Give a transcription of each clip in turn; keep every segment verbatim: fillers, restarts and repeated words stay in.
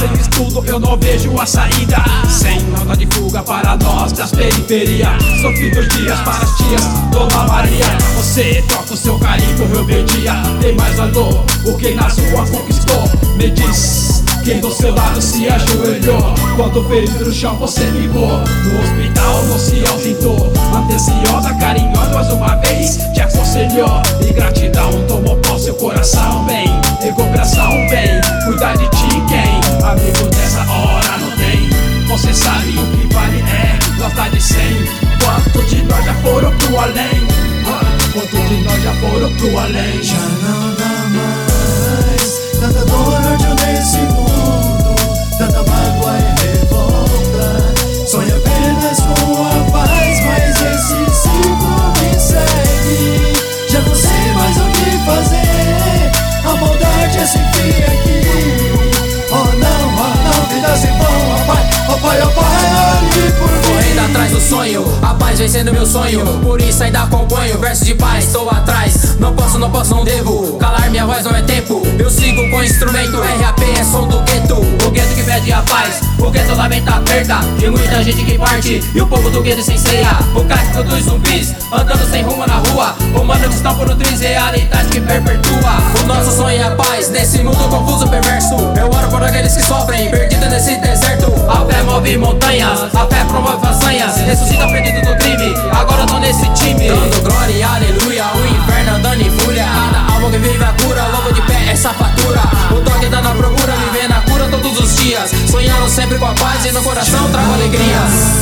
sem estudo eu não vejo a saída. Sem nota de fuga para nós das periferias. Sofridos dias para as tias, Dona Maria. Você troca o seu carinho por rebeldia. Tem mais valor o que na sua conquistou. Me diz quem do seu lado se ajoelhou quando ferido no chão você ligou. No hospital não se ausentou, atenciosa, carinhosa, mais uma vez te aconselhou. E gratidão tomou pó seu coração, bem. Recuperação, bem, cuidar de ti quem? Amigo dessa hora não tem. Você sabe o que vale é nota de cem. Quanto de nós já foram pro além? Quanto de nós já foram pro além? Já não dá mais tanta dor, ódio nesse mundo, tanta mágoa e revolta. Sonho apenas com a paz, mas esse ciclo me segue. Já não sei mais o que fazer, a maldade é sem fim aqui. Oh não, oh não, vida sem vão, oh pai, oh pai, oh pai, olhe por mim. Correndo atrás do sonho, a paz vencendo meu sonho. Por isso ainda acompanho, versos de paz, estou atrás. Não posso, não posso, não devo calar minha voz, não é tempo. Eu sigo com o instrumento, R A P é som do gueto. O gueto que pede a paz, o gueto lamenta a perda de muita gente que parte, e o povo do gueto sem ceia. O casco dos zumbis, andando sem rumo na rua. Humanos que estão por um triz, realidade que perpetua. O nosso sonho é a paz, nesse mundo confuso perverso. Eu oro por aqueles que sofrem, perdidos nesse deserto. A fé move montanhas, a fé promove façanhas. Ressuscita perdido do crime, agora eu tô nesse time. Dando glória e aleluia, o inferno andando em fúria. Cada alma que vive a cura, logo de pé essa fatura. O toque tá na procura, vivendo a cura todos os dias. Sonhando sempre com a paz e no coração trago alegria.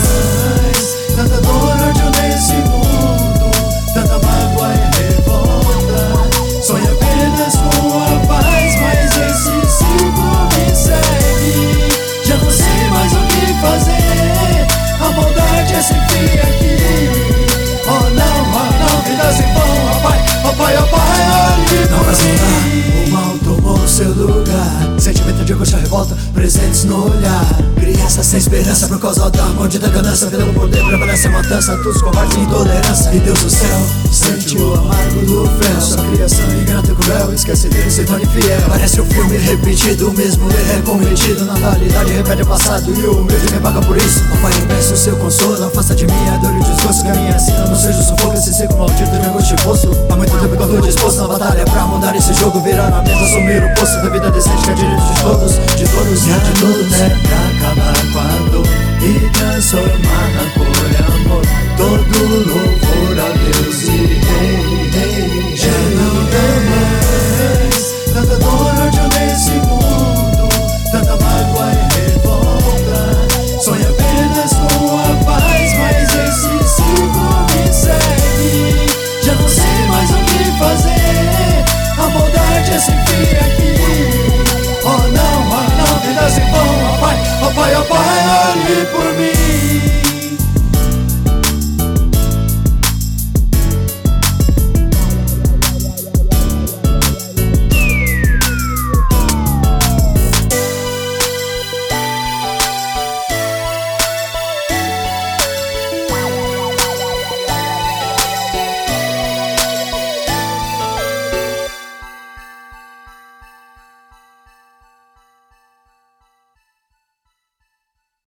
Tanta dor, ódio nesse mundo, tanta mágoa e revolta. Sonho apenas com a paz, mas esse ciclo me segue. Já não sei mais o que fazer, a maldade é sem fim aqui. Oh não, oh não, vida sem vão, oh pai, oh pai, oh pai, olhe não por vai mim. O mal tomou seu lugar, sentimento de angústia, revolta, presentes no olhar. Criança sem esperança por causa da maldita ganância. Pelo poder prevalece a matança, todos covardes e intolerância. E Deus do céu sente o amargo do fel. Sua criação ingrata e cruel, esquece dele, se torne fiel. Parece um filme repetido, o mesmo erro é cometido. Na realidade repete o passado e o medo me paga por isso. Ó pai, eu peço o seu consolo, afasta de mim a dor e o desgosto. Que a minha sina não seja o sufoco, esse ciclo maldito de angústia e poço. Há muito tempo que eu tô disposto na batalha pra mudar esse jogo. Virar na mesa, assumir o posto da vida decente que é direito de todos, de todos e de todos. É pra acabar com a dor e transformar na cor e amor. Todo louvor a Deus e Rei, Rei. Já não dá mais tanta dor, ódio nesse mundo, tanta mágoa e revolta. Sonho apenas com a paz, mas esse ciclo me segue. Já não sei mais o que fazer, a maldade é sem fim aqui. Oh não, oh não, vida sem vão, oh pai, oh pai, oh pai, olhe por